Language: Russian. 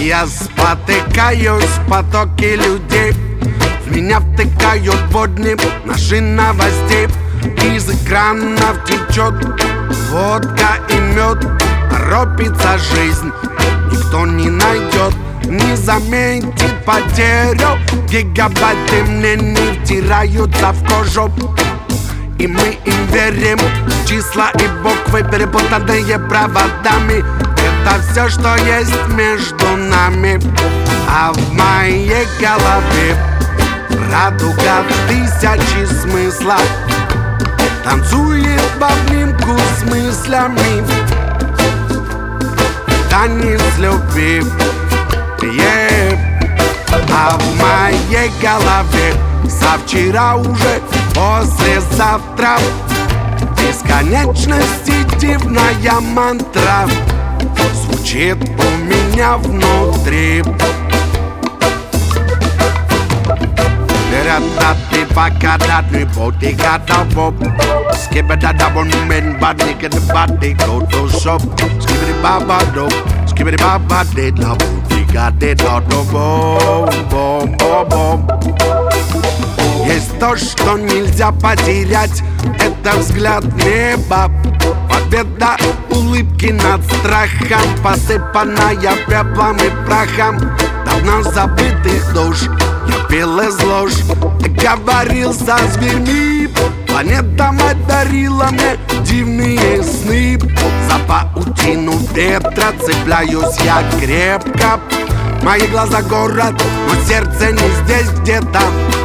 Я спотыкаюсь в потоке людей, в меня втыкают водни наши новостей. Из экранов течет водка и мед, торопится жизнь, никто не найдет, не заметит потерю. Гигабайты мне не втираются в кожу, и мы им верим. Числа и буквы, перепутанные проводами, это все, что есть между нами. А в моей голове радуга тысячи смыслов танцует в обнимку с мыслями. Танец любви, А в моей голове завчера уже послезавтра бесконечности дивная мантра звучит у меня внутри. That baka that me body got a bob. Skip that one man body get the body go to shop. Skip it baba do, skip it baba de la booty got it out of bom bom bom. Есть то, что нельзя потерять, это взгляд неба. Победа улыбки над страхом, посыпанная пеплом и прахом давно забытых душ. Я пил из луж, говорил со зверьми. Планета мать дарила мне дивные сны. За паутину ветра цепляюсь я крепко. Мои глаза город, но сердце не здесь где-то.